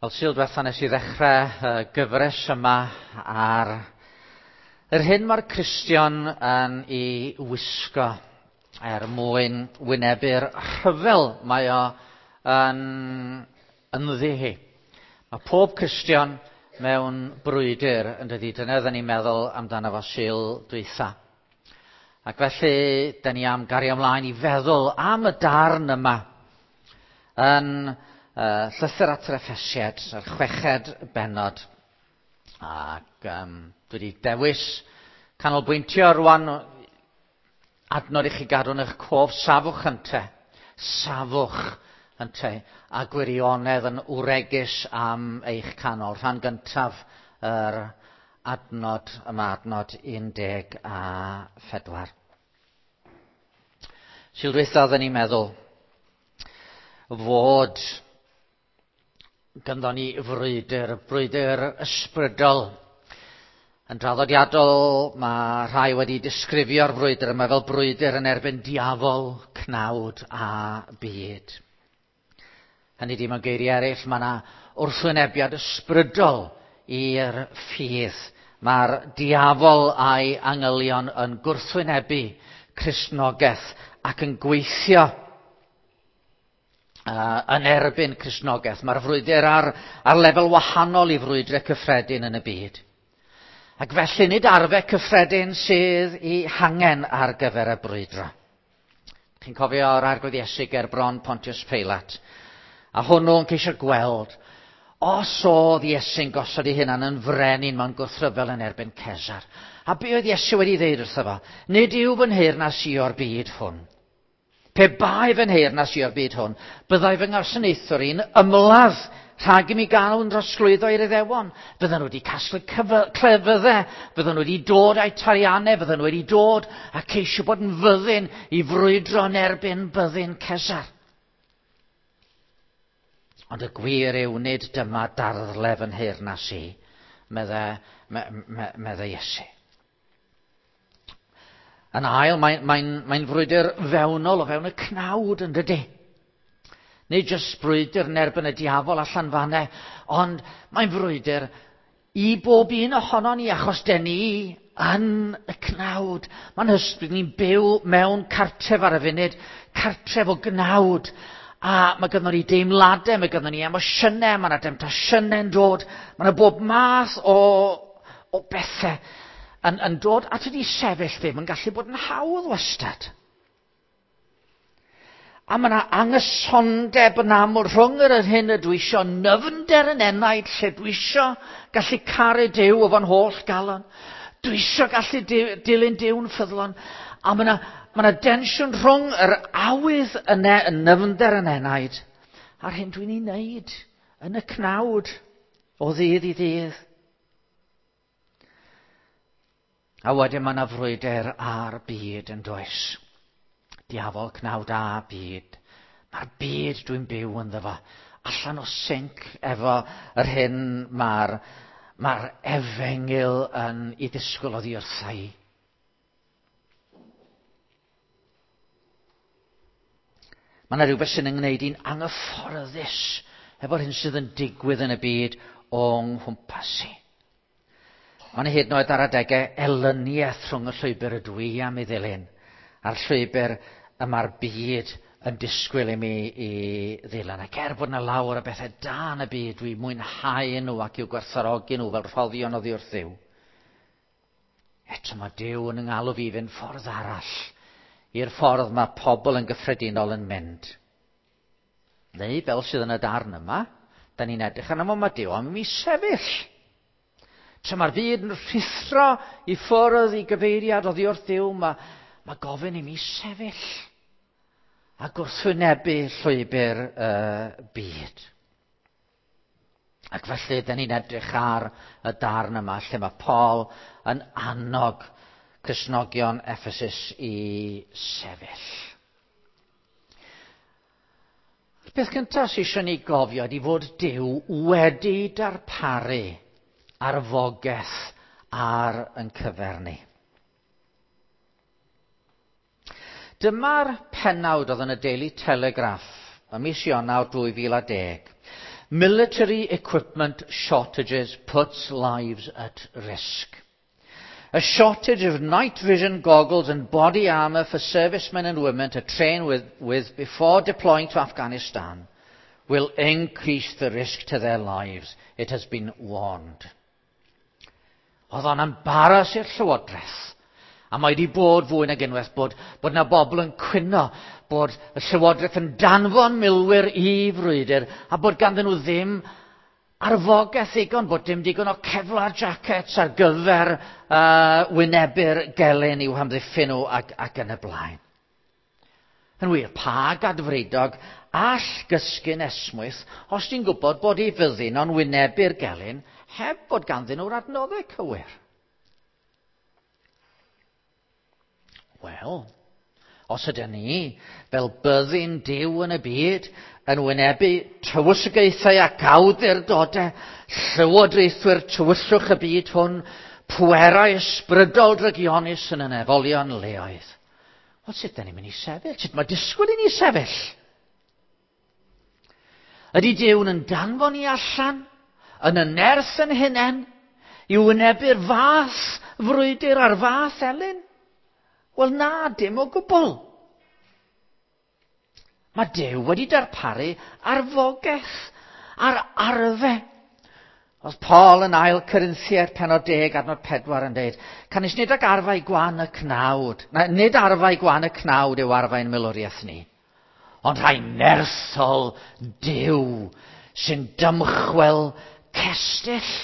Wel, Sul diwethaf nes I ddechrau gyfres yma ar yr hyn mae'r Cristion yn ei wisgo mwyn wynebu'r rhyfel mae o yn ddihi. Mae pob Cristion mewn brwydr yn dydy. Dyna oedden ni'n meddwl amdano fo Sul dwytha. Ac felly, da ni am gario ymlaen I feddwl am y darn yma yn llythyr at yr Effesied, yr 6 bennod. Ac dwi wedi dewis canolbwyntio rwan adnod I chi gadw'n eich cof safwch ynte. Safwch ynte. A gwirionedd yn wregus am eich canol. Rhan gyntaf yr adnod yma, adnod 14. Sul dwytha oedden ni'n meddwl fod ganddo ni brwydr ysbrydol. Yn draddodiadol, mae rhai wedi disgrifio'r brwydr yma fel brwydr yn erbyn diafol, cnawd a byd. Hynny di mewn geiriau eraill, mae yna wrthwynebiad ysbrydol i'r ffydd. Mae'r diafol a'i angylion yn gwrthwynebu Cristnogaeth ac yn gweithio yn erbyn Cristnogaeth. Mae'r frwydr ar lefel wahanol I frwydrau cyffredin yn y byd. Ac felly nid arfe cyffredin sydd I hangen ar gyfer y brwydro. Chi'n cofio o'r arglwydd Iesu ger bron Pontius Pilate. A hwnnw'n ceisio gweld os oedd Iesu'n gosod I hunan yn frenin mewn gwrthryfel yn erbyn Cesar. A be oedd Iesu wedi ddeud wrtho fo? Nid yw fy nheyrnas I o'r byd hwn. Pe bai fy nheyrnas I o'r byd hwn, byddai fy ngarsyneithwr I'n ymladd rhag I mi gael yn drosglwyddo i'r Iddewon. Bydden nhw wedi casglu clefyddau, bydden nhw wedi dod a'u tariannau, bydden nhw wedi dod a ceisio bod yn fyddin I frwydro yn erbyn byddin Cesar. Ond y gwir yw nid dyma darddlef yn nheyrnas I, medde Iesu. Yn ail, mae'n frwydr fewnol o fewn y cnawd yn dydy. Nid jyst brwydr yn erbyn y diafol allan fanne, ond mae'n frwydr I bob un ohono ni, achos den ni yn y cnawd. Mae'n hysbryd ni'n byw mewn cartref ar y funud, cartref o gnawd. A mae gynnon ni deimladau, mae gynnon ni emosiynau, mae yna demtasiynau'n dod. Mae yna bob math o bethau yn dod at ydi sefyll ddim yn gallu bod yn hawdd wastad. A mae yna angysondeb yn aml rhwng yr hyn y dwi isio nyfnder yn enaid, lle dwi isio gallu caru Duw o fo'n holl galon. Dwi isio gallu dilyn Duw'n ffyddlon. A mae yna densiwn rhwng yr awydd yn nyfnder yn enaid a'r hyn dwi'n ei wneud yn y cnawd o ddydd I ddydd. A wedyn mae yna frwydr ar byd yn does. Diafol, cnawd a byd. Mae'r byd dwi'n byw ynddo fo. Allan o sync efo yr hyn mae'r efengil yn ei ddisgwyl oddi wrtha I. Mae yna rhywbeth sy'n ymwneud i'n anghyfforddus efo'r hyn sydd yn digwydd yn y byd o'n nghwmpas I. Mae'n hyd yn oed ar adegau elyniaeth rhwng y llwybr ydw I am ei ddilyn, a'r llwybr y mae'r byd yn disgwyl I mi I ddilyn. Ac bod yna lawer o bethau da yn y byd, dwi'n mwynhau nhw ac i'w gwerthfawrogi nhw fel rhoddion oddi wrth Dduw. Eto mae Duw yn ynghalw fi fynd ffordd arall i'r ffordd mae pobl yn gyffredinol yn mynd. Neu fel sydd yn y darn yma, da ni'n edrych arno fo, mae Duw am mi sefyll. Tra mae'r byd yn rhithro I ffwrdd I gyfeiriad oddi wrth Dduw, mae gofyn I mi sefyll a gwrthwynebu llwybr byd. Ac felly, da ni'n edrych ar y darn yma lle mae Paul yn annog Cristnogion Ephesus I sefyll. Y peth cyntaf sy'n eisiau ni gofio ydy fod Duw wedi darparu arfogaeth ar yn cyfer ni. Dyma'r pennawd oedd yn y Daily Telegraph ym mis Ionawr 2010. Military equipment shortages puts lives at risk. A shortage of night vision goggles and body armour for servicemen and women to train with before deploying to Afghanistan will increase the risk to their lives. It has been warned. Oedd o'n embaras i'r Llywodraeth. A mae wedi bod fwy nag unwaith bod na bobl yn cwyno bod y Llywodraeth yn danfon milwyr i frwydr a bod ganddyn nhw ddim arfogaeth ddigon, bod dim digon o Kevlar jackets ar gyfer wynebu'r gelyn i'w hamddiffyn nhw ac yn y blaen. Yn wir, pa gadfridog all gysgu'n esmwyth os ti'n gwybod bod ei fyddin o'n wynebu'r gelyn heb bod ganddyn nhw'r adnoddau cywir? Wel, os ydyn ni, fel byddin Duw yn y byd, yn wynebu tywysgaethau ac awdurdodau, llywodraethwyr tywyllwch y byd hwn, pwerau ysbrydol drygionus yn yn efolion leoedd. Wel, sut ydyn ni'n mynd i sefyll? Sut mae disgwyl i ni sefyll? Ydy Duw yn danfon ni allan, yn y nerth yn hunain, i wynebu'r fath frwydr a'r fath elyn? Wel na, dim o gwbl. Mae Duw wedi darparu arfogaeth ar arfe. Oedd Paul yn ail Corinthiaid pennod 10 adnod 4 yn dweud, canis nid ag arfau gwan y cnawd, nid arfau gwan y cnawd yw arfau'n milwriaeth ni, ond rhai nerthol Duw sy'n dymchwel cestyll.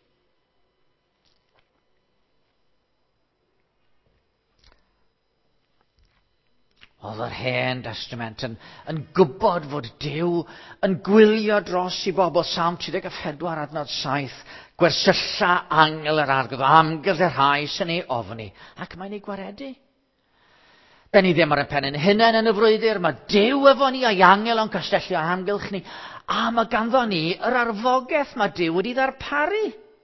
Oedd yr Hen Testament yn gwybod fod Duw yn gwylio dros i bobl. Psalm 34 adnod 7. Gwersylla angel yr argydd, amgylcherhau sy'n ei ofni, ac mae'n ei gwaredu. Da ni ddim ar y pen yn hunain yn y frwydr. Mae Duw efo ni a'i angel o'n castellio amgylch ni. A mae ganddo ni yr arfogaeth mae Duw wedi ddarparu.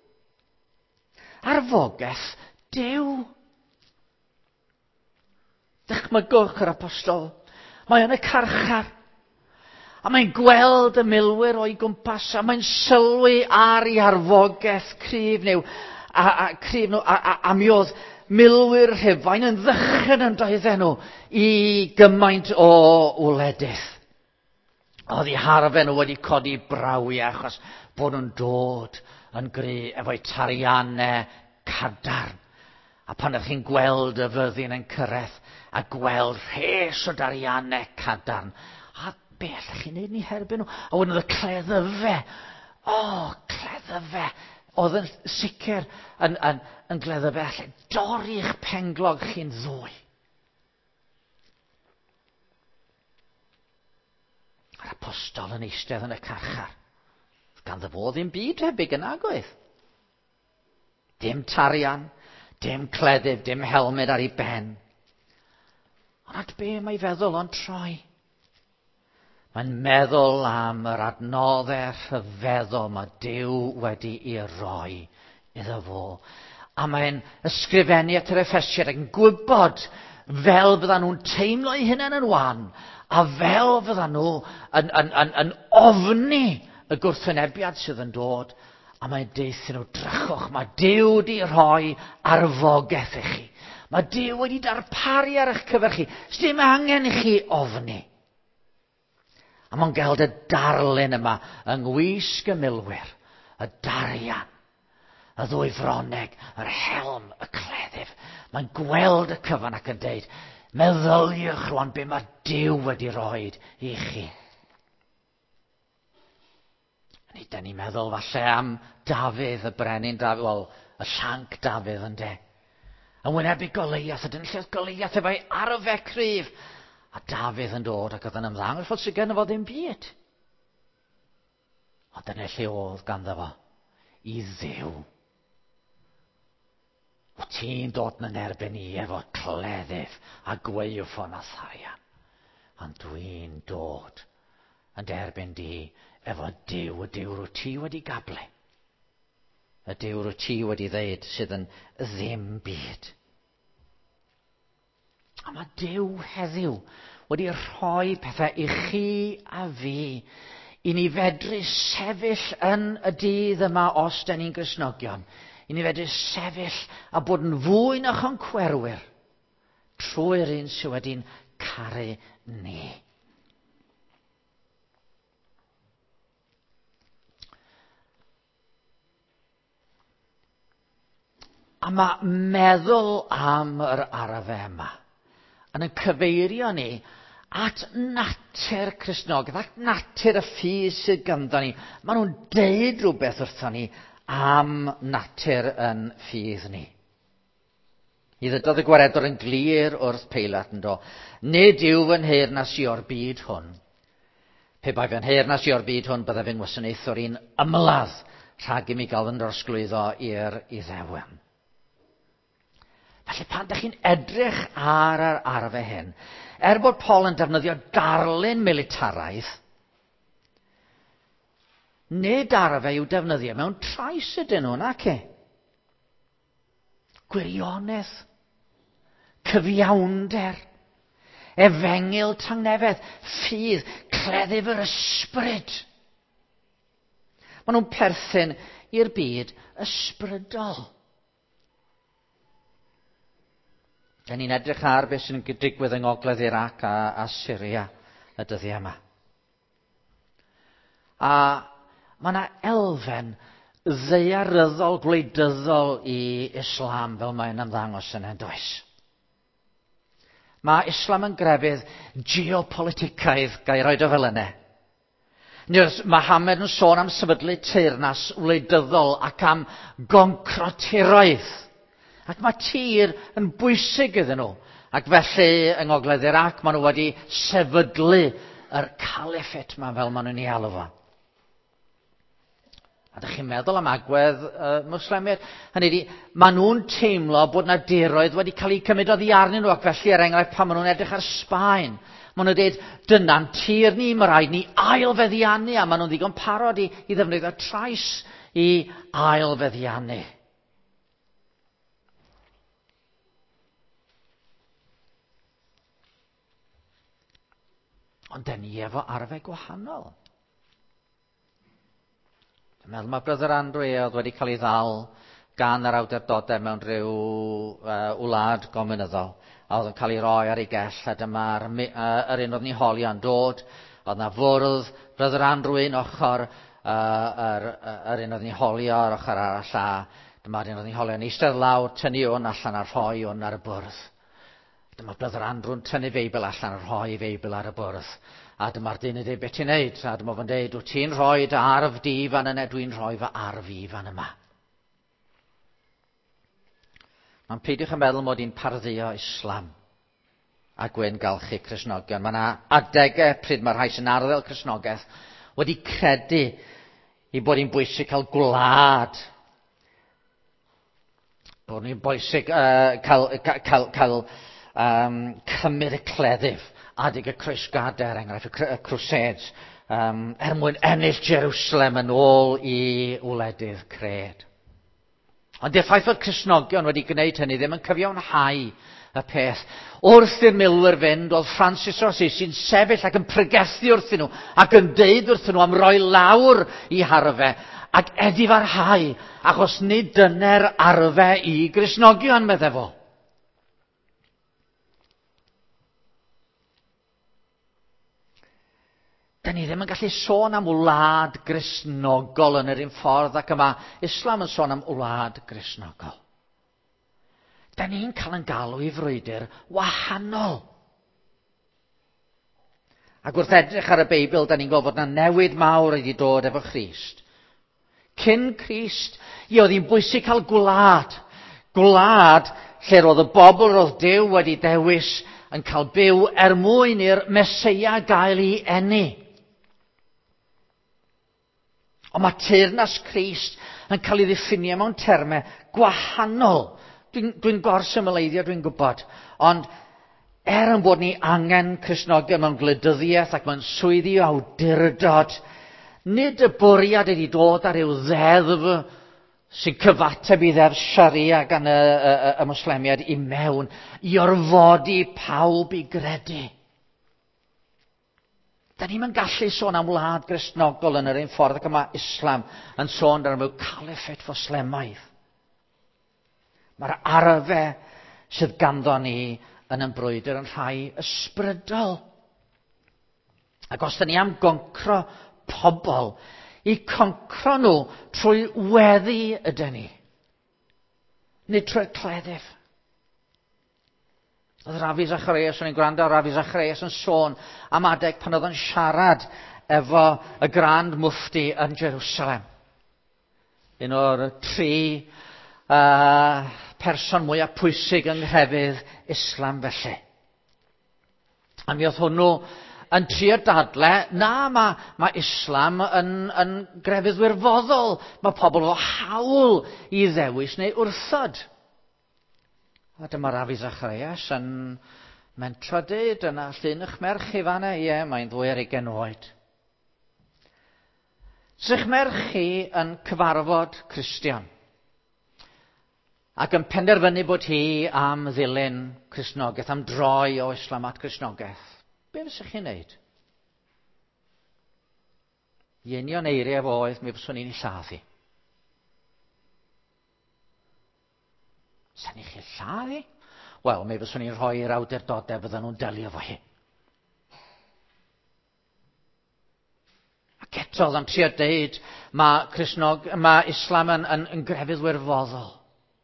Arfogaeth Duw. Dychmygwch yr apostol. Mae yn y carchar. A mae'n gweld y milwyr o'i gwmpas. A mae'n sylwi ar ei arfogaeth cryf nhw. A mi oedd milwyr Rhufain yn ddychryn yn doedden nhw i gymaint o wledydd. Oedd ei harfe nhw wedi codi brawiau achos bod nhw'n dod yn gry efo'u tariannau cadarn. A pan ydych chi'n gweld y fyddin yn cyrraedd a gweld rhes o dariannau cadarn, a be allech chi'n neud ni herbyn nhw? A wedyn oedd y cleddyfe, cleddyfe, oedd yn sicr yn gleddyfe allai dorri'ch penglog chi'n ddwy. Yr apostol yn eistedd yn y carchar. Ganddo fo ddim byd tebyg yn agoedd. Dim tarian, dim cleddyf, dim helmed ar ei ben. Ond at be mae feddwl o'n troi? Mae'n meddwl am yr adnoddau rhyfeddol mae Duw wedi ei roi iddo fo. A mae'n ysgrifennu at yr Effesiaid ac yn gwybod fel fyddan nhw'n teimlo eu hunain yn wan a fel fyddan nhw yn ofni y gwrthwynebiad sydd yn dod. A mae'n deithio nhw, drychwch, mae Duw wedi rhoi arfogaeth i chi. Mae Duw wedi darparu ar eich cyfer chi. Sdim angen i chi ofni. A mae'n gweld y darlun yma yng ngwisg y milwyr, y darian, y ddwy froneg, yr helm, y cleddyf. Mae'n gweld y cyfan ac yn dweud, meddyliwch rwan be mae Duw wedi rhoi i chi. Ni da ni'n meddwl falle am Dafydd, y brenin Dafydd, wel, y llanc Dafydd yn de. Yn wynebu Goliath, ydyn lle Goliath efo'i arfe cryf. A Dafydd yn dod ac oedd yn ymddangos fod sy'n gynno fo ddim byd. Ond dyna lle oedd ganddo fo i Dduw. O ti'n dod yn erbyn i efo cleddyf a gwaywffon a tharian. Ond dwi'n dod yn derbyn di efo Duw, y Duw rwy ti wedi gablu. Y Duw rwy ti wedi ddeud sydd yn ddim byd. A mae Duw heddiw wedi rhoi pethau i chi a fi I ni fedru sefyll yn y dydd yma os da ni'n Gristnogion. I ni fedru sefyll a bod yn fwy na choncwerwyr trwy'r un sydd wedi'n caru ni. A mae meddwl am yr arafau yma yn cyfeirio ni at natur Cristnogaeth, at natur y ffydd sydd ganddo ni. Maen nhw'n deud rhywbeth wrthon ni am natur yn ffydd ni. I ddydodd y gwaredwr yn glir wrth Peilat yn do. Nid yw fy nheyrnas i o'r byd hwn. Pe bai fy nheyrnas i o'r byd hwn, byddai fy'n wasanaethwr i'n ymladd rhag i mi gael yn drosglwyddo i'r Iddewon. Felly pan ydych chi'n edrych ar yr arfau hyn, bod Paul yn defnyddio darlun militaraidd, nid arfau i'w defnyddio mewn trais ydyn nhw, nac e? Gwirionedd, cyfiawnder, efengil tangnefedd, ffydd, cleddyf yr ysbryd. Maen nhw'n perthyn i'r byd ysbrydol. Da ni'n edrych ar beth sy'n digwydd yng ngogledd Irac a Syria y dyddiau yma. A mae yna elfen ddaearyddol, gwleidyddol i Islam fel mae'n ymddangos yn does. Mae Islam yn grefydd geopoliticaidd, ga i roed o fel yna. Mae Hamed yn sôn am sefydlu teyrnas wleidyddol ac am goncrotiroedd. Ac mae tir yn bwysig iddyn nhw. Ac felly yng ngogledd Irac maen nhw wedi sefydlu yr califfate yma fel maen nhw'n ei alw fo. A ydych chi'n meddwl am agwedd Mwslemwyr? Hynny ydi, maen nhw'n teimlo bod yna diroedd wedi cael eu cymryd oddi arnyn nhw, ac felly enghraifft pan maen nhw'n edrych ar Sbaen. Maen nhw'n dweud, dyna'n tir ni, mae rhaid ni ailfeddiannu, a maen nhw'n ddigon parod i ddefnyddio trais i ailfeddiannu. Ond da ni efo arfau gwahanol. Dwi'n meddwl mae Brother Andrew oedd wedi cael ei ddal gan yr awdurdodau mewn rhyw wlad gominyddol. A oedd yn cael ei roi ar ei gell, a dyma'r un oedd ni'n holi yn dod. Oedd na fwrdd Brother Andrew un ochr, yr un oedd ni'n holi ar ochr arall, a dyma'r un oedd ni'n holi yn eistedd lawr, tynnu hwn allan ar rhoi hwn ar y bwrdd. Dyma Brother Andrew'n tynnu Feibl allan a rhoi Feibl ar y bwrdd. A dyma'r dyn yn dweud, beth ti'n neud? A dyma fo'n dweud, wyt ti'n rhoi dy arf di fan yna, dwi'n rhoi fy arf i fan yma. Mae'n peidiwch yn meddwl mod i'n parddio Islam a gwyn galchu Cristnogion. Mae yna adegau pryd mae'r rhai sy'n arddel Cristnogaeth wedi credu i bod hi'n bwysig cael gwlad. Bod hi'n bwysig cael cymryd y cleddyf, adeg y croesgader, enghraifft y Crusades, mwyn ennill Jerusalem yn ôl i wledydd cred. Ond y ffaith fod Cristnogion wedi gwneud hynny ddim yn cyfiawnhau y peth. Wrth i'r milwyr fynd, oedd Francis o Assisi'n sefyll ac yn pregethu wrthyn nhw, ac yn deud wrthyn nhw am roi lawr i harfau, ac edifarhau, achos nid dyna'r arfau i Gristnogion, meddai fo. Da ni ddim yn gallu sôn am wlad Gristnogol yn yr un ffordd ac yma Islam yn sôn am wlad Gristnogol. Da ni'n cael yn galw i frwydr wahanol. Ac wrth edrych ar y Beibl, da ni'n gweld fod yna newid mawr wedi dod efo Christ. Cyn Christ, oedd hi'n bwysig cael gwlad. Gwlad lle roedd y bobl roedd Duw wedi dewis yn cael byw mwyn i'r Meseia gael ei eni. Ond mae teyrnas Crist yn cael ei ddiffinio mewn termau gwahanol. Dwi'n gorsymleiddio, dwi'n gwybod. Ond yn bod ni angen Cristnogion mewn gwleidyddiaeth ac mewn swyddi o awdurdod, nid y bwriad ydi dod ar ryw ddeddf sy'n cyfateb i ddeddf Sharia gan y Mwslemiad i mewn i orfodi pawb i gredu. Da ni'n yn gallu sôn am wlad Gristnogol yn yr un ffordd ac yma Islam yn sôn am y califfate Foslemaidd. Mae'r arfe sydd ganddo ni yn yn brwydr yn rhai ysbrydol. Ac os da ni am goncro pobl, i concro nhw trwy weddi ydyn ni. Nid trwy'r cleddyf. Oedd Rafi Zacharias, o'n i'n gwrando ar Rafi Zacharias yn sôn am adeg pan oedd yn siarad efo y Grand Mufti yn Jerusalem. Un o'r 3 person mwyaf pwysig yng nghefydd Islam felly. A mi oedd hwnnw yn trio dadle, na mae Islam yn grefydd wirfoddol. Mae pobl o hawl i ddewis neu wrthod. A dyma Rafi Zacharias yn mentro dyd yna llun eich merch chi fanna, ie, mae'n 22 oed. S'ych merch chi yn cyfarfod Cristion ac yn penderfynu bod hi am ddilyn Cristnogaeth, am droi o Islam at Cristnogaeth, be fysech chi'n neud? I union eiriau oedd, mi fyswn i'n ei lladdu. Sa'n i chi lladdu? Wel, mi fyswn i'n rhoi'r awdurdodau bydden nhw'n delio efo hi. Ac eto, oedd yn trio deud, mae Islam yn grefydd wirfoddol.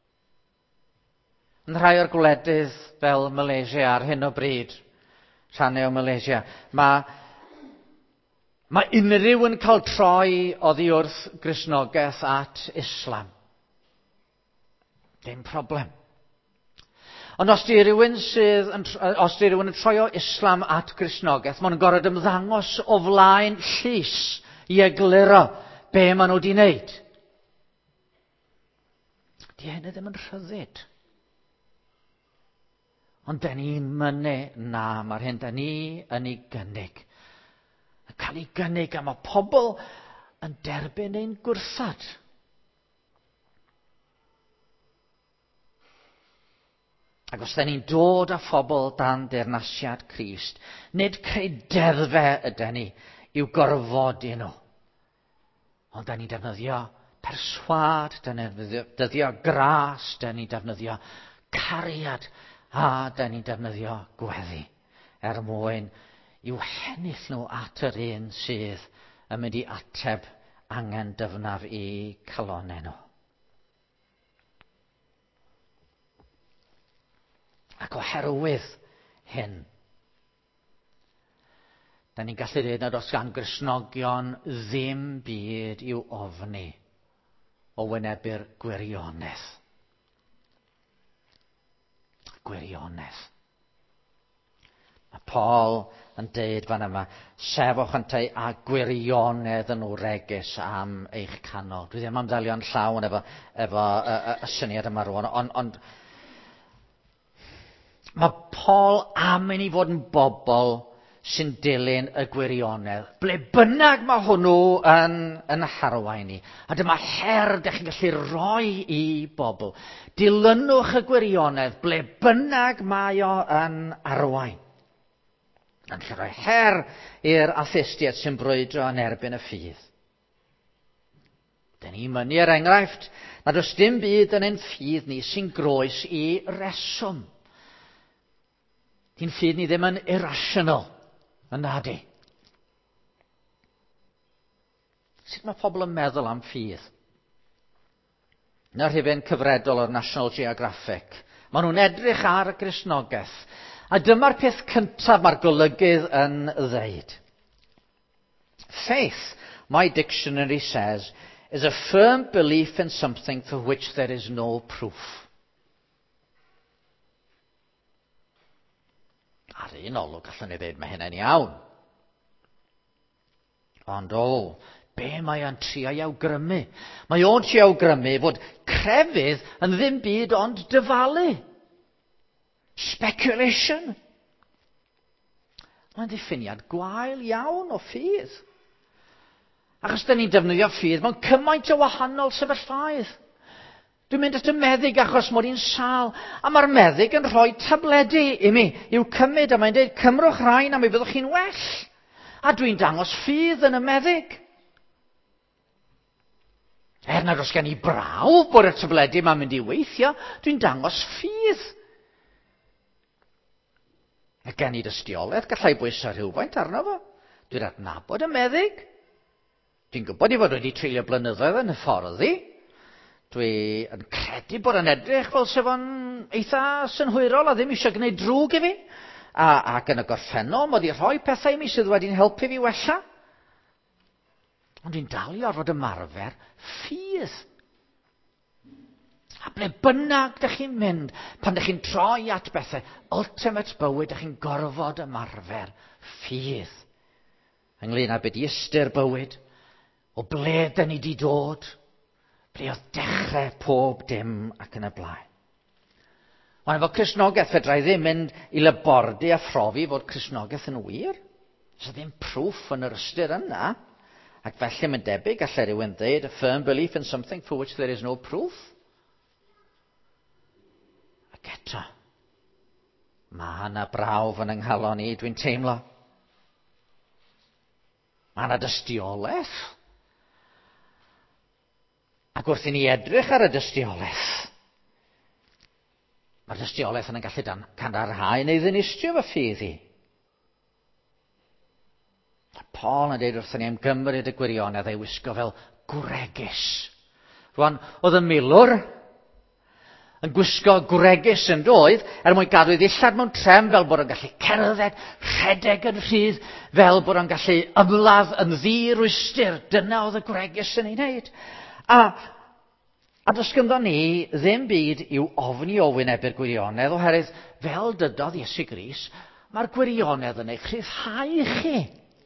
Yn rhai o'r gwledydd fel Malaysia ar hyn o bryd, rhannau o Malaysia, mae unrhyw yn cael troi oddi wrth Gristnogaeth at Islam. Dim problem. Ond os di rywun yn troi o Islam at Gristnogaeth, maen nhw'n gorfod ymddangos o flaen llys i egluro be maen nhw wedi wneud. Di hynny ddim yn rhyddid. Ond da ni'n mynnu, na, mae'r hyn da ni yn ei gynnig. Yn cael ei gynnig a mae pobl yn derbyn ein gwrthod. Ac os da ni'n dod â phobl dan deyrnasiad Crist, nid creu derfau ydyn ni i'w gorfodi nhw. Ond da ni'n defnyddio perswad, da ni'n defnyddio gras, da ni'n defnyddio cariad, a da ni'n defnyddio gweddi mwyn i'w hennill nhw at yr un sydd yn mynd i ateb angen dyfnaf i calonau nhw. Ac oherwydd hyn, da ni'n gallu dweud nad oes gan Gristnogion ddim byd i'w ofni o wynebu'r gwirionedd. Gwirionedd. Mae Paul yn deud fan yma, sefwch yntau a gwirionedd yn wregus am eich canol. Dwi ddim am ddelio'n llawn efo y syniad yma rwan, ond mae Paul am i ni fod yn bobl sy'n dilyn y gwirionedd. Ble bynnag mae hwnnw yn harwain ni. A dyma her ydych chi'n gallu rhoi i bobl. Dilynwch y gwirionedd ble bynnag mae o yn arwain. Yn lle rhoi her i'r atheistiaid sy'n brwydro yn erbyn y ffydd. Dyn ni'n mynnu enghraifft nad oes dim byd yn ein ffydd ni sy'n groes i reswm. Di'n ffydd ni ddim yn irrational, yn nadi. Sut mae pobl yn meddwl am ffydd? Na'r rhifyn cyfredol o'r National Geographic. Maen nhw'n edrych ar y Gristnogaeth. A dyma'r peth cyntaf mae'r golygydd yn ddeud. Faith, my dictionary says, is a firm belief in something for which there is no proof. Ar un olwg allan ni ddeud mae hynny'n iawn. Ond be mae o'n trio i awgrymu? Mae o'n trio awgrymu fod crefydd yn ddim byd ond dyfalu. Speculation. Mae'n diffiniad gwael iawn o ffydd. Achos da ni'n defnyddio ffydd mewn cymaint o wahanol sefyllfaoedd. Dwi'n mynd at y meddyg achos mod i'n sal, a mae'r meddyg yn rhoi tabledi i mi i'w cymryd, a mae'n dweud, cymrwch rhain a mi fyddwch chi'n well. A dwi'n dangos ffydd yn y meddyg. Nad oes gen i braw bod y tyfledu yma'n mynd i weithio, dwi'n dangos ffydd. A gen i dystiolaeth, gallai bwyso rhywfaint arno fo. Dwi'n adnabod y meddyg. Dwi'n gwybod i fod wedi treulio blynyddoedd yn hyfforddi. Dwi'n credu bod yn edrych fel sef o'n eitha synhwyrol a ddim eisiau gwneud drwg i fi. Ac yn y gorffennol, mod i rhoi pethau i mi sydd wedi'n helpu fi wella. Ond dwi'n dal i orfod ymarfer ffydd. A ble bynnag dych chi'n mynd, pan dych chi'n troi at bethau, ultimate bywyd, dych chi'n gorfod ymarfer ffydd. Ynglŷn â beth i ystyr bywyd, o ble dyn ni di dod, ble oedd dechrau pob dim ac yn y blaen. Ond efo Cristnogaeth fedra i ddim mynd i labordu a phrofi fod Cristnogaeth yn wir. Does ddim proof yn yr ystyr yna. Ac felly mae'n debyg gallai rhywun dweud a firm belief in something for which there is no proof. Ac eto, mae yna brawf yn ynghalon i, dwi'n teimlo. Mae yna dystiolaeth. Ac wrth i ni edrych ar y dystiolaeth, mae'r dystiolaeth yn gallu cadarnhau neu ddinistrio fy ffydd i. Paul yn dweud wrthyn ni am gymryd y gwirionedd ei wisgo fel gwregys. Rwan, oedd y milwr yn gwisgo gwregys yn doedd, mwyn gadw i ddillad mewn trefn fel bod o'n gallu cerdded, rhedeg yn rhydd, fel bod o'n gallu ymladd yn ddi-rwystyr. Dyna oedd y gwregys yn ei wneud. A does gynddon ni ddim byd i'w ofni o wynebu'r gwirionedd, oherwydd fel dydodd Iesu Grist, mae'r gwirionedd yn eich rhyddhau chi.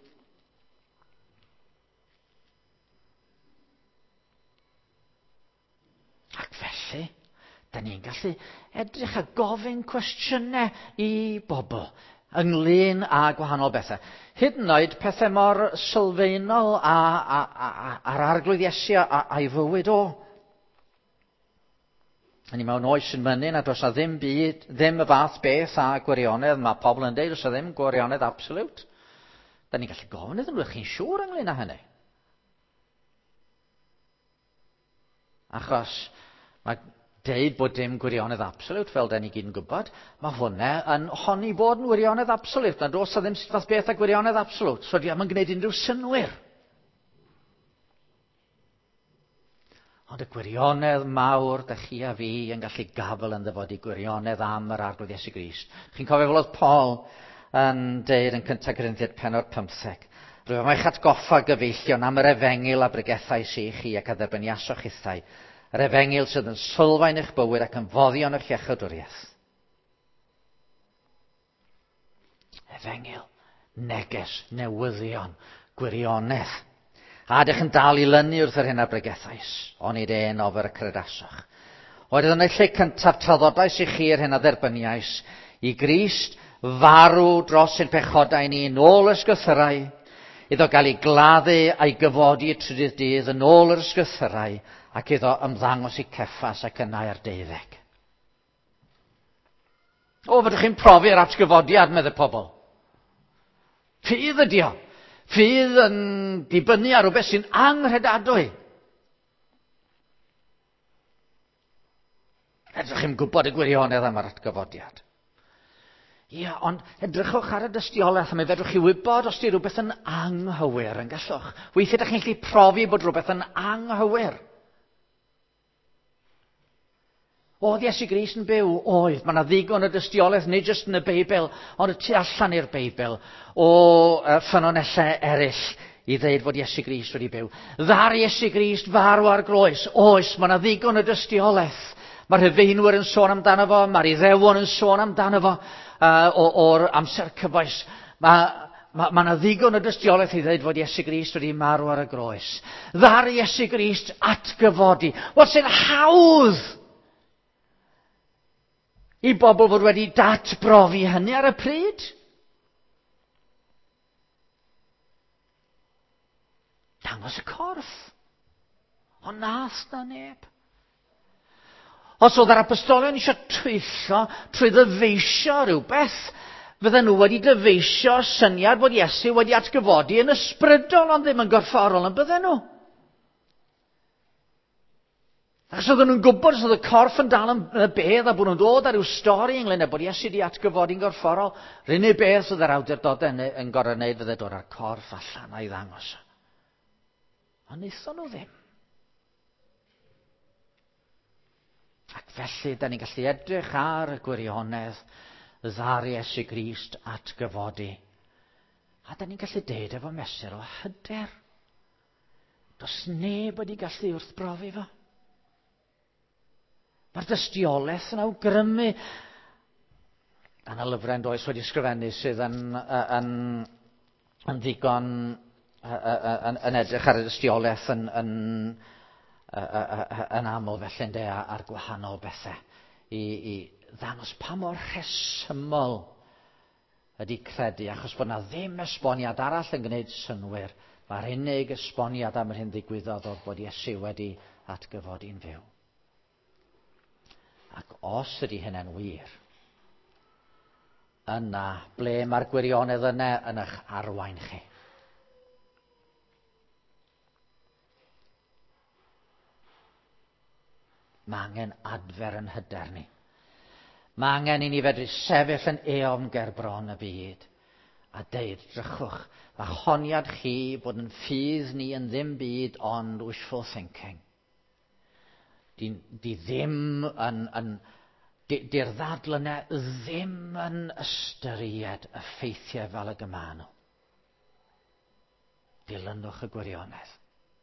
Ac felly, da ni'n gallu edrych a gofyn cwestiynau i bobl ynglyn â gwahanol bethau. Hyd yn oed pethau mor sylfaenol a'r arglwydd Iesu a'i fywyd o. Ni mewn oes yn mynu nad oes ddim byd, ddim y fath beth a gwirionedd. Mae pobl yn deud oes ddim gwirionedd absolute. Da ni'n gallu gofyn iddyn nhw, chi'n siŵr ynglyn â hynny? Achos mae deud bod dim gwirionedd absolute, fel da ni gyd yn gwybod, mae hwnna yn honni bod yn gwirionedd absolute. Nad oes ddim fath beth a gwirionedd absolute. So di am yn gwneud unrhyw synwyr. Ond y gwirionedd mawr da chi a fi yn gallu gafel yn ddyfod i gwirionedd am yr arglwydd Iesu Grist. Chi'n cofio fel oedd Paul yn deud yn cyntaf Corinthiaid 4:15. Rwyf am eich atgoffa gyfeillion am yr efengil a bregethau sy'n chi ac a dderbyniasoch hithau. Yr efengil sydd yn sylfaen eich bywyd ac yn foddion eich iechydwriaeth. Efengil, neges, newyddion, gwirionedd. A ydych yn dal i lynu wrth yr hyn a bregethaus, ond nid ein ofer y credasoch. Oedd yn eich lle cyntaf traddodais i chi yr hyn a dderbyniais, i Grist farw dros ein pechodau ni nôl ysgythyrau, iddo gael ei gladdu a'i gyfodi trydydd dydd yn ôl yr ysgythyrau, ac iddo ymddangos i Ceffas ac yna i'r 12. Fydwch chi'n profi'r atgyfodiad, medde pobl. Ffydd ydi o. Ffydd yn dibynnu ar rhywbeth sy'n anghredadwy. Edrych chi'n gwybod y gwirionedd am yr atgyfodiad. Ia, ond edrychwch ar y dystiolaeth, a mi fedrwch chi wybod os di rhywbeth yn anghywir yn gallwch. Weithiau ydych chi'n gallu profi bod rhywbeth yn anghywir. Oedd Iesu Grist yn byw? Oedd. Mae yna ddigon o dystiolaeth, nid jyst yn y Beibl, ond y tu allan i'r Beibl, o ffynonellau eraill i ddeud fod Iesu Grist wedi byw. Ddar Iesu Grist farw ar groes? Oes, mae yna ddigon o dystiolaeth. Mae'r Rhufeinwyr yn sôn amdano fo, mae'r Iddewon yn sôn amdano fo o'r amser cyfoes. Mae yna ddigon o dystiolaeth i ddeud fod Iesu Grist wedi marw ar y groes. Ddar Iesu Grist atgyfodi. Wel, sy'n hawdd i bobl fod wedi datbrofi hynny ar y pryd. Dangos y corff. Ond nath na neb. Os oedd yr apostolion eisiau twyllo trwy ddyfeisio rhywbeth, fydden nhw wedi dyfeisio syniad bod Iesu wedi atgyfodi yn ysbrydol ond ddim yn gorfforol yn bydden nhw. Achos oedden nhw'n gwybod os oedd y corff yn dal yn bedd a bod nhw'n dod ar ryw stori ynglyn â bod Iesu wedi atgyfodi'n gorfforol, yr unig beth oedd yr awdurdodau yn gorau wneud fydde dod ar corff allan a'i ddangos. Ond wnaethon nhw ddim. Ac felly, da ni'n gallu edrych ar y gwirionedd ddaru Iesu Grist atgyfodi. A da ni'n gallu deud efo mesur o hyder. Does neb wedi gallu wrthbrofi fo. Mae'r dystiolaeth yn awgrymu. Yna lyfrau'n does wedi ysgrifennu sydd yn ddigon yn edrych ar y dystiolaeth yn aml felly de ar gwahanol bethau i ddangos pa mor rhesymol ydy credu, achos bod yna ddim esboniad arall yn gwneud synwyr. Mae'r unig esboniad am yr hyn ddigwyddodd oedd bod Iesu wedi atgyfodi'n fyw. Ac os ydy hynny'n wir, yna ble mae'r gwirionedd yna yn eich arwain chi. Mae angen adfer yn hyder ni. Mae angen i ni fedru sefyll yn eofn ger bron y byd a deud, drychwch, mae honiad chi bod yn ffydd ni yn ddim byd ond wishful thinking. Di ddim di'r ddadlynau ddim yn ystyried y ffeithiau fel y gyma nhw. Dilynwch y gwirionedd.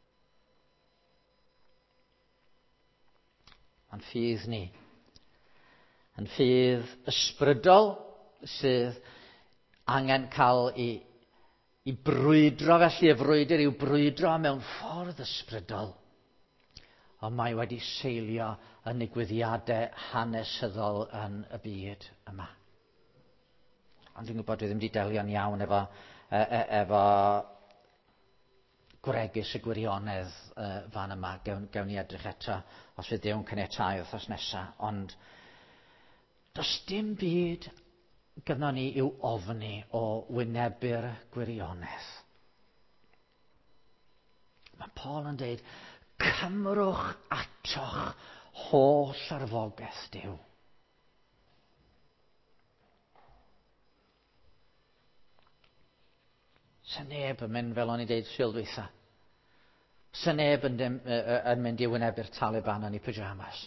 Ond ffydd ni, yn ffydd ysbrydol sydd angen cael i brwydro, felly y frwydr i'w brwydro mewn ffordd ysbrydol. Ond mae wedi seilio yn digwyddiadau hanesyddol yn y byd yma. Ond dwi'n gwybod dwi ddim wedi delio'n iawn efo gwregys y gwirionedd fan yma. Gewn ni edrych eto os fydd Dew'n caniatáu wythnos nesaf. Ond does dim byd gyda ni i'w ofni o wynebu'r gwirionedd. Mae Paul yn deud, cymrwch atoch holl arfogaeth Duw. Sa neb yn mynd fel o'n i deud ffil dwytha. Sa neb yn mynd i wynebu'r Taliban yn ei pyjamas.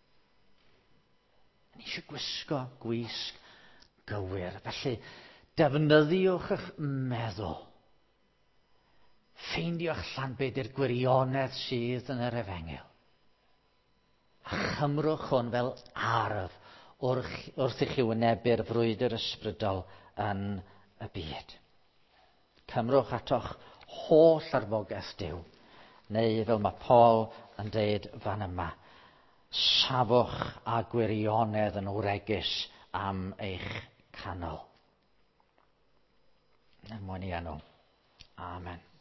Ni eisiau gwisgo gwisg gywir. Felly, defnyddiwch eich meddwl. Ffeindiwch allan beth yw'r gwirionedd sydd yn yr Efengyl. A chymrwch hwn fel arf wrth i chi wynebu'r frwydr ysbrydol yn y byd. Cymrwch atoch holl arfogaeth Duw. Neu fel mae Paul yn deud fan yma, safwch a gwirionedd yn wregus am eich canol. Yn mwyn i enw. Amen.